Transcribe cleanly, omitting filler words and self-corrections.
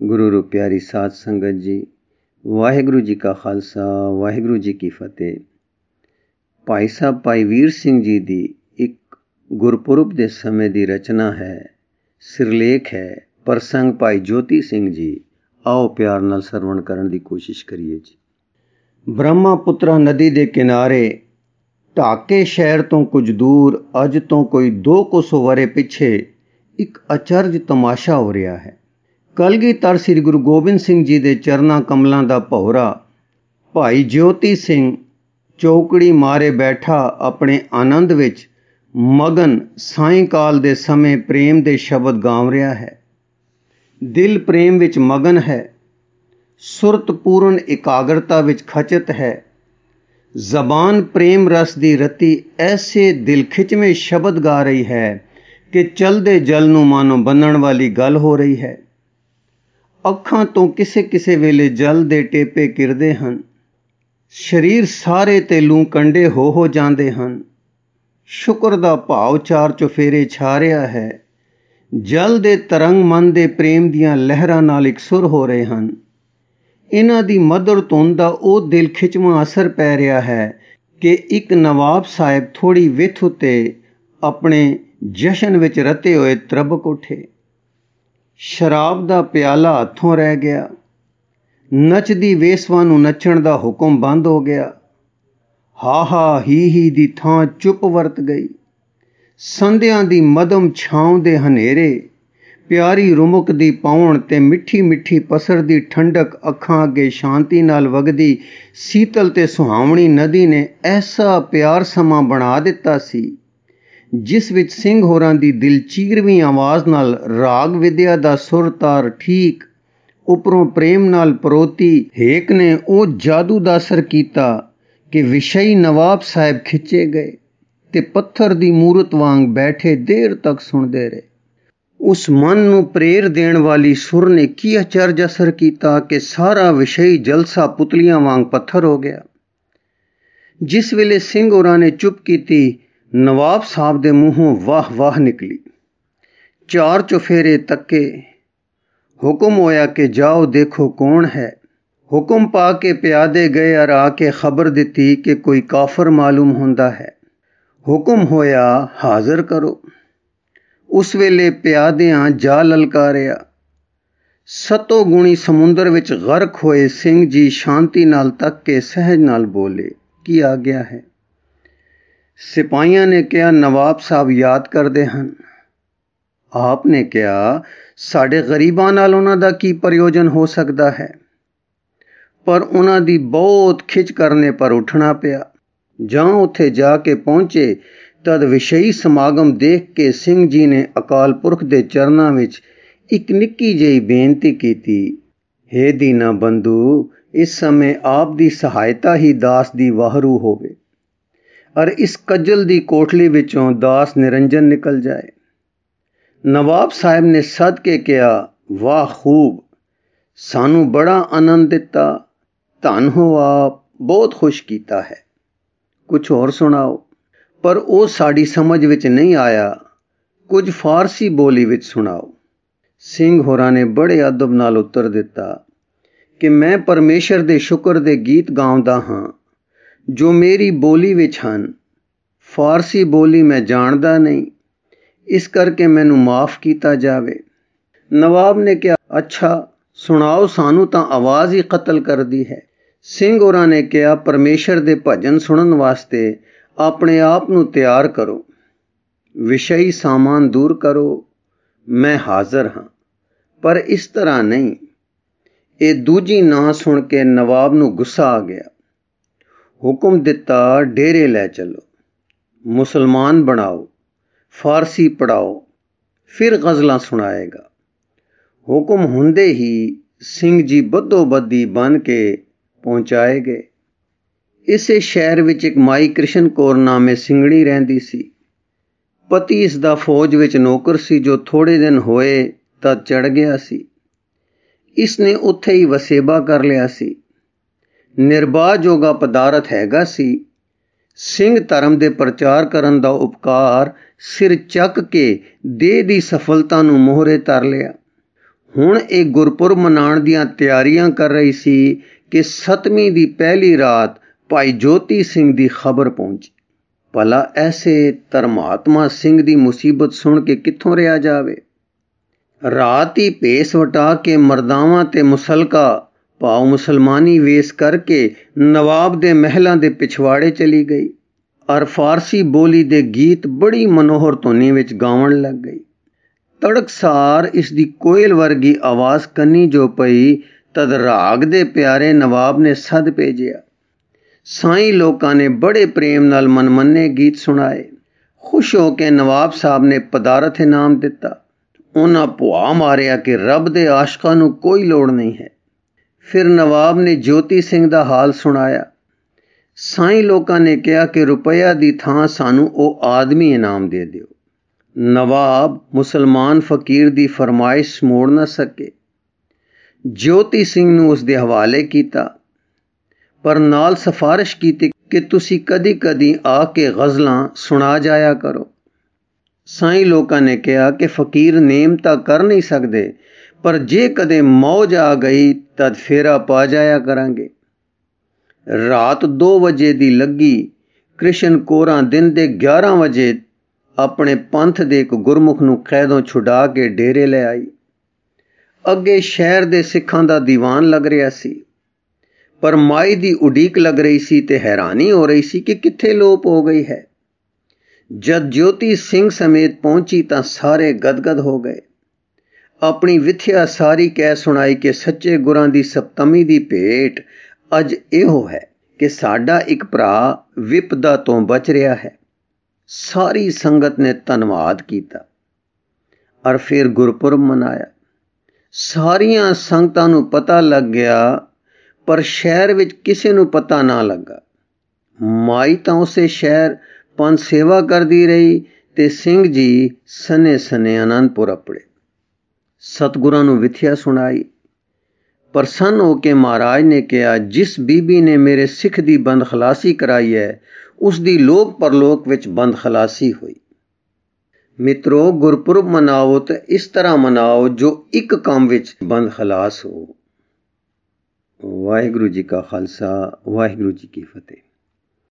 ਗੁਰੂ ਰੂ ਪਿਆਰੀ ਸਾਧ ਸੰਗਤ ਜੀ, ਵਾਹਿਗੁਰੂ ਜੀ ਕਾ ਖਾਲਸਾ, ਵਾਹਿਗੁਰੂ ਜੀ ਕੀ ਫਤਿਹ। ਭਾਈ ਸਾਹਿਬ ਭਾਈ ਵੀਰ ਸਿੰਘ ਜੀ ਦੀ ਇੱਕ ਗੁਰਪੁਰਬ ਦੇ ਸਮੇਂ ਦੀ ਰਚਨਾ ਹੈ, ਸਿਰਲੇਖ ਹੈ, ਪ੍ਰਸੰਗ ਭਾਈ ਜੋਤੀ ਸਿੰਘ ਜੀ। ਆਓ ਪਿਆਰ ਨਾਲ ਸਰਵਣ ਕਰਨ ਦੀ ਕੋਸ਼ਿਸ਼ ਕਰੀਏ ਜੀ। ਬ੍ਰਹਮਾਪੁੱਤਰਾ ਨਦੀ ਦੇ ਕਿਨਾਰੇ ਢਾਕੇ ਸ਼ਹਿਰ ਤੋਂ ਕੁਝ ਦੂਰ, ਅੱਜ ਤੋਂ ਕੋਈ 200 ਵਰ੍ਹੇ ਪਿੱਛੇ ਇੱਕ ਅਚਰਜ ਤਮਾਸ਼ਾ ਹੋ ਰਿਹਾ ਹੈ। ਕਲਗੀਧਰ ਸ੍ਰੀ ਗੁਰੂ ਗੋਬਿੰਦ ਸਿੰਘ ਜੀ ਦੇ ਚਰਨਾਂ ਕਮਲਾਂ ਦਾ ਭੌਰਾ ਭਾਈ ਜੋਤੀ ਸਿੰਘ ਚੌਕੜੀ ਮਾਰੇ ਬੈਠਾ ਆਪਣੇ ਆਨੰਦ ਵਿੱਚ ਮਗਨ ਸਾਇੰਕਾਲ ਦੇ ਸਮੇਂ ਪ੍ਰੇਮ ਦੇ ਸ਼ਬਦ ਗਾਉ ਰਿਹਾ ਹੈ। ਦਿਲ ਪ੍ਰੇਮ ਵਿੱਚ ਮਗਨ ਹੈ, ਸੁਰਤ ਪੂਰਨ ਇਕਾਗਰਤਾ ਵਿੱਚ ਖਚਤ ਹੈ। ਜ਼ਬਾਨ ਪ੍ਰੇਮ ਰਸ ਦੀ ਰਤੀ ਐਸੇ ਦਿਲ ਖਿੱਚਵੇਂ ਸ਼ਬਦ ਗਾ ਰਹੀ ਹੈ ਕਿ ਚਲਦੇ ਜਲ ਨੂੰ ਮਾਨੋ ਬੰਨਣ ਵਾਲੀ ਗੱਲ ਹੋ ਰਹੀ ਹੈ। ਅੱਖਾਂ ਤੋਂ ਕਿਸੇ ਵੇਲੇ ਜਲ ਦੇ ਟੇਪੇ ਗਿਰਦੇ ਹਨ। ਸਰੀਰ ਸਾਰੇ ਤੇ ਲੂ ਕੰਡੇ ਹੋ ਜਾਂਦੇ ਹਨ। ਸ਼ੁਕਰ ਦਾ ਭਾਵ ਚਾਰ ਚੁਫੇਰੇ ਛਾ ਰਿਹਾ ਹੈ। ਜਲ ਦੇ ਤਰੰਗ ਮਨ ਦੇ ਪ੍ਰੇਮ ਦੀਆਂ ਲਹਿਰਾਂ ਨਾਲ ਇਕਸੁਰ ਹੋ ਰਹੇ ਹਨ। ਇਹਨਾਂ ਦੀ ਮਧੁਰ ਧੁਨ ਦਾ ਉਹ ਦਿਲ ਖਿੱਚਵਾਂ ਅਸਰ ਪੈ ਰਿਹਾ ਹੈ ਕਿ ਇੱਕ ਨਵਾਬ ਸਾਹਿਬ ਥੋੜ੍ਹੀ ਵਿੱਥ ਉੱਤੇ ਆਪਣੇ ਜਸ਼ਨ ਵਿੱਚ ਰਤੇ ਹੋਏ ਤਰਬਕ ਉੱਠੇ। ਸ਼ਰਾਬ ਦਾ ਪਿਆਲਾ ਹੱਥੋਂ ਰਹਿ ਗਿਆ। ਨੱਚਦੀ ਵੇਸਵਾ ਨੂੰ ਨੱਚਣ ਦਾ ਹੁਕਮ ਬੰਦ ਹੋ ਗਿਆ। ਹਾ ਹੀ ਦੀ ਥਾਂ ਚੁੱਪ ਵਰਤ ਗਈ। ਸੰਧਿਆਂ ਦੀ ਮਧਮ ਛਾਂ ਦੇ ਹਨੇਰੇ, ਪਿਆਰੀ ਰੁਮਕ ਦੀ ਪਾਉਣ ਤੇ ਮਿੱਠੀ ਪਸਰਦੀ ਠੰਡਕ ਅੱਖਾਂ ਅੱਗੇ ਸ਼ਾਂਤੀ ਨਾਲ ਵਗਦੀ ਸੀਤਲ ਤੇ ਸੁਹਾਵਣੀ ਨਦੀ ਨੇ ਐਸਾ ਪਿਆਰ ਸਮਾਂ ਬਣਾ ਦਿੱਤਾ ਸੀ, ਜਿਸ ਵਿੱਚ ਸਿੰਘ ਹੋਰਾਂ ਦੀ ਦਿਲਚੀਰਵੀਂ ਆਵਾਜ਼ ਨਾਲ ਰਾਗ ਵਿਦਿਆ ਦਾ ਸੁਰ ਤਾਰ ਠੀਕ ਉੱਪਰੋਂ ਪ੍ਰੇਮ ਨਾਲ ਪਰੋਤੀ ਹੇਕ ਨੇ ਉਹ ਜਾਦੂ ਦਾ ਅਸਰ ਕੀਤਾ ਕਿ ਵਿਸ਼ਈ ਨਵਾਬ ਸਾਹਿਬ ਖਿੱਚੇ ਗਏ ਤੇ ਪੱਥਰ ਦੀ ਮੂਰਤ ਵਾਂਗ ਬੈਠੇ ਦੇਰ ਤੱਕ ਸੁਣਦੇ ਰਹੇ। ਉਸ ਮਨ ਨੂੰ ਪ੍ਰੇਰ ਦੇਣ ਵਾਲੀ ਸੁਰ ਨੇ ਕੀ ਅਚਰਜ ਅਸਰ ਕੀਤਾ ਕਿ ਸਾਰਾ ਵਿਸ਼ਈ ਜਲਸਾ ਪੁਤਲੀਆਂ ਵਾਂਗ ਪੱਥਰ ਹੋ ਗਿਆ। ਜਿਸ ਵੇਲੇ ਸਿੰਘ ਹੋਰਾਂ ਨੇ ਚੁੱਪ ਕੀਤੀ, ਨਵਾਬ ਸਾਹਿਬ ਦੇ ਮੂੰਹੋਂ ਵਾਹ ਵਾਹ ਨਿਕਲੀ। ਚਾਰ ਚੁਫੇਰੇ ਤੱਕੇ। ਹੁਕਮ ਹੋਇਆ ਕਿ ਜਾਓ ਦੇਖੋ ਕੌਣ ਹੈ। ਹੁਕਮ ਪਾ ਕੇ ਪਿਆਦੇ ਗਏ ਔਰ ਆ ਕੇ ਖਬਰ ਦਿੱਤੀ ਕਿ ਕੋਈ ਕਾਫਰ ਮਾਲੂਮ ਹੁੰਦਾ ਹੈ। ਹੁਕਮ ਹੋਇਆ ਹਾਜ਼ਰ ਕਰੋ। ਉਸ ਵੇਲੇ ਪਿਆਦਿਆਂ ਜਾ ਲਲਕਾਰਿਆ। ਸਤੋ ਗੁਣੀ ਸਮੁੰਦਰ ਵਿੱਚ ਗਰਕ ਹੋਏ ਸਿੰਘ ਜੀ ਸ਼ਾਂਤੀ ਨਾਲ ਤੱਕ ਕੇ ਸਹਿਜ ਨਾਲ ਬੋਲੇ, ਕੀ ਆਗਿਆ ਹੈ? ਸਿਪਾਹੀਆਂ ਨੇ ਕਿਹਾ, ਨਵਾਬ ਸਾਹਿਬ ਯਾਦ ਕਰਦੇ ਹਨ। ਆਪ ਨੇ ਕਿਹਾ, ਸਾਡੇ ਗਰੀਬਾਂ ਨਾਲ ਉਹਨਾਂ ਦਾ ਕੀ ਪ੍ਰਯੋਜਨ ਹੋ ਸਕਦਾ ਹੈ? ਪਰ ਉਹਨਾਂ ਦੀ ਬਹੁਤ ਖਿੱਚ ਕਰਨੇ ਪਰ ਉੱਠਣਾ ਪਿਆ। ਜਾਂ ਉੱਥੇ ਜਾ ਕੇ ਪਹੁੰਚੇ ਤਦ ਵਿਸ਼ਈ ਸਮਾਗਮ ਦੇਖ ਕੇ ਸਿੰਘ ਜੀ ਨੇ ਅਕਾਲ ਪੁਰਖ ਦੇ ਚਰਨਾਂ ਵਿੱਚ ਇੱਕ ਨਿੱਕੀ ਜਿਹੀ ਬੇਨਤੀ ਕੀਤੀ, ਹੇ ਦੀਨਾ ਬੰਧੂ, ਇਸ ਸਮੇਂ ਆਪ ਦੀ ਸਹਾਇਤਾ ਹੀ ਦਾਸ ਦੀ ਵਾਹਰੂ ਹੋਵੇ ਔਰ ਇਸ ਕੱਜਲ ਦੀ ਕੋਠਲੀ ਵਿੱਚੋਂ ਦਾਸ ਨਿਰੰਜਨ ਨਿਕਲ ਜਾਏ। ਨਵਾਬ ਸਾਹਿਬ ਨੇ ਸੱਦ ਕੇ ਕਿਹਾ, ਵਾਹ ਖੂਬ, ਸਾਨੂੰ ਬੜਾ ਆਨੰਦ ਦਿੱਤਾ, ਧੰਨ ਹੋ ਆਪ, ਬਹੁਤ ਖੁਸ਼ ਕੀਤਾ ਹੈ। ਕੁਝ ਹੋਰ ਸੁਣਾਓ। ਪਰ ਉਹ ਸਾਡੀ ਸਮਝ ਵਿੱਚ ਨਹੀਂ ਆਇਆ, ਕੁਝ ਫਾਰਸੀ ਬੋਲੀ ਵਿੱਚ ਸੁਣਾਓ। ਸਿੰਘ ਹੋਰਾਂ ਨੇ ਬੜੇ ਅਦਬ ਨਾਲ ਉੱਤਰ ਦਿੱਤਾ ਕਿ ਮੈਂ ਪਰਮੇਸ਼ਰ ਦੇ ਸ਼ੁਕਰ ਦੇ ਗੀਤ ਗਾਉਂਦਾ ਹਾਂ ਜੋ ਮੇਰੀ ਬੋਲੀ ਵਿੱਚ ਹਨ। ਫਾਰਸੀ ਬੋਲੀ ਮੈਂ ਜਾਣਦਾ ਨਹੀਂ, ਇਸ ਕਰਕੇ ਮੈਨੂੰ ਮਾਫ ਕੀਤਾ ਜਾਵੇ। ਨਵਾਬ ਨੇ ਕਿਹਾ, ਅੱਛਾ ਸੁਣਾਓ, ਸਾਨੂੰ ਤਾਂ ਆਵਾਜ਼ ਹੀ ਕਤਲ ਕਰਦੀ ਹੈ। ਸਿੰਘ ਹੋਰਾਂ ਨੇ ਕਿਹਾ, ਪਰਮੇਸ਼ਰ ਦੇ ਭਜਨ ਸੁਣਨ ਵਾਸਤੇ ਆਪਣੇ ਆਪ ਨੂੰ ਤਿਆਰ ਕਰੋ, ਵਿਸ਼ਈ ਸਾਮਾਨ ਦੂਰ ਕਰੋ, ਮੈਂ ਹਾਜ਼ਰ ਹਾਂ। ਪਰ ਇਸ ਤਰ੍ਹਾਂ ਨਹੀਂ। ਇਹ ਦੂਜੀ ਨਾਂ ਸੁਣ ਕੇ ਨਵਾਬ ਨੂੰ ਗੁੱਸਾ ਆ ਗਿਆ। ਹੁਕਮ ਦਿੱਤਾ, ਡੇਰੇ ਲੈ ਚਲੋ, ਮੁਸਲਮਾਨ ਬਣਾਓ, ਫਾਰਸੀ ਪੜ੍ਹਾਓ, ਫਿਰ ਗਜ਼ਲਾਂ ਸੁਣਾਏਗਾ। ਹੁਕਮ ਹੁੰਦੇ ਹੀ ਸਿੰਘ ਜੀ ਬੱਧੋ ਬੱਧੀ ਬਣ ਕੇ ਪਹੁੰਚਾਏ ਗਏ। ਇਸੇ ਸ਼ਹਿਰ ਵਿੱਚ ਇੱਕ ਮਾਈ ਕ੍ਰਿਸ਼ਨ ਕੌਰ ਨਾਮੇ ਸਿੰਘਣੀ ਰਹਿੰਦੀ ਸੀ। ਪਤੀ ਇਸ ਦਾ ਫੌਜ ਵਿੱਚ ਨੌਕਰ ਸੀ ਜੋ ਥੋੜੇ ਦਿਨ ਹੋਏ ਤਦ ਚੜ੍ਹ ਗਿਆ ਸੀ। ਇਸ ਨੇ ਉੱਥੇ ਹੀ ਵਸੇਬਾ ਕਰ ਲਿਆ ਸੀ। ਨਿਰਬਾਹ ਜੋਗਾ ਪਦਾਰਥ ਹੈਗਾ ਸੀ। ਸਿੰਘ ਧਰਮ ਦੇ ਪ੍ਰਚਾਰ ਕਰਨ ਦਾ ਉਪਕਾਰ ਸਿਰ ਚੱਕ ਕੇ ਦੇਹ ਦੀ ਸਫਲਤਾ ਨੂੰ ਮੋਹਰੇ ਧਰ ਲਿਆ। ਹੁਣ ਇਹ ਗੁਰਪੁਰਬ ਮਨਾਉਣ ਦੀਆਂ ਤਿਆਰੀਆਂ ਕਰ ਰਹੀ ਸੀ ਕਿ 7ਵੀਂ ਦੀ ਪਹਿਲੀ ਰਾਤ ਭਾਈ ਜੋਤੀ ਸਿੰਘ ਦੀ ਖਬਰ ਪਹੁੰਚੀ। ਭਲਾ ਐਸੇ ਧਰਮਾਤਮਾ ਸਿੰਘ ਦੀ ਮੁਸੀਬਤ ਸੁਣ ਕੇ ਕਿੱਥੋਂ ਰਿਹਾ ਜਾਵੇ। ਰਾਤ ਹੀ ਭੇਸ ਵਟਾ ਕੇ ਮਰਦਾਵਾਂ ਤੇ ਮੁਸਲਕਾ ਭਾਵ ਮੁਸਲਮਾਨੀ ਵੇਸ ਕਰਕੇ ਨਵਾਬ ਦੇ ਮਹਿਲਾਂ ਦੇ ਪਿਛਵਾੜੇ ਚਲੀ ਗਈ ਔਰ ਫਾਰਸੀ ਬੋਲੀ ਦੇ ਗੀਤ ਬੜੀ ਮਨੋਹਰ ਧੁਨੀ ਵਿੱਚ ਗਾਉਣ ਲੱਗ ਗਈ। ਤੜਕਸਾਰ ਇਸ ਦੀ ਕੋਇਲ ਵਰਗੀ ਆਵਾਜ਼ ਕੰਨੀ ਜੋ ਪਈ ਤਦ ਰਾਗ ਦੇ ਪਿਆਰੇ ਨਵਾਬ ਨੇ ਸੱਦ ਭੇਜਿਆ। ਸਾਈਂ ਲੋਕਾਂ ਨੇ ਬੜੇ ਪ੍ਰੇਮ ਨਾਲ ਮਨਮੰਨੇ ਗੀਤ ਸੁਣਾਏ। ਖੁਸ਼ ਹੋ ਕੇ ਨਵਾਬ ਸਾਹਿਬ ਨੇ ਪਦਾਰਥ ਇਨਾਮ ਦਿੱਤਾ। ਉਹਨਾਂ ਭੁਆ ਮਾਰਿਆ ਕਿ ਰੱਬ ਦੇ ਆਸ਼ਕਾਂ ਨੂੰ ਕੋਈ ਲੋੜ ਨਹੀਂ ਹੈ। ਫਿਰ ਨਵਾਬ ਨੇ ਜੋਤੀ ਸਿੰਘ ਦਾ ਹਾਲ ਸੁਣਾਇਆ। ਸਾਈਂ ਲੋਕਾਂ ਨੇ ਕਿਹਾ ਕਿ ਰੁਪਇਆ ਦੀ ਥਾਂ ਸਾਨੂੰ ਉਹ ਆਦਮੀ ਇਨਾਮ ਦੇ ਦਿਓ। ਨਵਾਬ ਮੁਸਲਮਾਨ ਫਕੀਰ ਦੀ ਫਰਮਾਇਸ਼ ਮੋੜ ਨਾ ਸਕੇ। ਜੋਤੀ ਸਿੰਘ ਨੂੰ ਉਸ ਦੇ ਹਵਾਲੇ ਕੀਤਾ, ਪਰ ਨਾਲ ਸਿਫਾਰਿਸ਼ ਕੀਤੀ ਕਿ ਤੁਸੀਂ ਕਦੀ-ਕਦੀ ਆ ਕੇ ਗਜ਼ਲਾਂ ਸੁਣਾ ਜਾਇਆ ਕਰੋ। ਸਾਈਂ ਲੋਕਾਂ ਨੇ ਕਿਹਾ ਕਿ ਫਕੀਰ ਨੇਮ ਤਾਂ ਕਰ ਨਹੀਂ ਸਕਦੇ, ਪਰ ਜੇ ਕਦੇ ਮੌਜ ਆ ਗਈ ਤਦ ਫੇਰਾ ਪਾ ਜਾਇਆ ਕਰਾਂਗੇ। ਰਾਤ 2 ਵਜੇ ਦੀ ਲੱਗੀ। ਕ੍ਰਿਸ਼ਨ ਕੋਰਾਂ ਦਿਨ ਦੇ 11 ਵਜੇ ਆਪਣੇ ਪੰਥ ਦੇ ਇੱਕ ਗੁਰਮੁਖ ਨੂੰ ਕੈਦੋਂ ਛੁਡਾ ਕੇ ਡੇਰੇ ਲੈ ਆਈ। ਅੱਗੇ ਸ਼ਹਿਰ ਦੇ ਸਿੱਖਾਂ ਦਾ ਦੀਵਾਨ ਲੱਗ ਰਿਹਾ ਸੀ, ਪਰ ਮਾਈ ਦੀ ਉਡੀਕ ਲੱਗ ਰਹੀ ਸੀ ਤੇ ਹੈਰਾਨੀ ਹੋ ਰਹੀ ਸੀ ਕਿ ਕਿੱਥੇ ਲੋਪ ਹੋ ਗਈ ਹੈ। ਜਦ ਜੋਤੀ ਸਿੰਘ ਸਮੇਤ ਪਹੁੰਚੀ ਤਾਂ ਸਾਰੇ ਗਦਗਦ ਹੋ ਗਏ। ਆਪਣੀ ਵਿਥਿਆ ਸਾਰੀ ਕਹਿ ਸੁਣਾਈ ਕਿ ਸੱਚੇ ਗੁਰਾਂ ਦੀ ਸਪਤਮੀ ਦੀ ਭੇਟ ਅੱਜ ਇਹੋ ਹੈ ਕਿ ਸਾਡਾ ਇੱਕ ਭਰਾ ਵਿਪਦਾ ਤੋਂ ਬਚ ਰਿਹਾ ਹੈ। ਸਾਰੀ ਸੰਗਤ ਨੇ ਧੰਨਵਾਦ ਕੀਤਾ ਔਰ ਫਿਰ ਗੁਰਪੁਰਬ ਮਨਾਇਆ। ਸਾਰੀਆਂ ਸੰਗਤਾਂ ਨੂੰ ਪਤਾ ਲੱਗ ਗਿਆ, ਪਰ ਸ਼ਹਿਰ ਵਿੱਚ ਕਿਸੇ ਨੂੰ ਪਤਾ ਨਾ ਲੱਗਾ। ਮਾਈ ਤਾਂ ਉਸੇ ਸ਼ਹਿਰ ਪੰਜ ਸੇਵਾ ਕਰਦੀ ਰਹੀ ਤੇ ਸਿੰਘ ਜੀ ਸਨੇ ਅਨੰਦਪੁਰ ਆਪਣੇ। ਸਤਿਗੁਰਾਂ ਨੂੰ ਵਿਥਿਆ ਸੁਣਾਈ। ਪ੍ਰਸੰਨ ਹੋ ਕੇ ਮਹਾਰਾਜ ਨੇ ਕਿਹਾ, ਜਿਸ ਬੀਬੀ ਨੇ ਮੇਰੇ ਸਿੱਖ ਦੀ ਬੰਦ ਖਲਾਸੀ ਕਰਾਈ ਹੈ ਉਸ ਦੀ ਲੋਕ ਪਰਲੋਕ ਵਿੱਚ ਬੰਦ ਖਲਾਸੀ ਹੋਈ। ਮਿੱਤਰੋ, ਗੁਰਪੁਰਬ ਮਨਾਓ ਤੇ ਇਸ ਤਰ੍ਹਾਂ ਮਨਾਓ ਜੋ ਇੱਕ ਕੰਮ ਵਿੱਚ ਬੰਦ ਖਲਾਸ ਹੋ। ਵਾਹਿਗੁਰੂ ਜੀ ਕਾ ਖਾਲਸਾ, ਵਾਹਿਗੁਰੂ ਜੀ ਕੀ ਫਤਿਹ।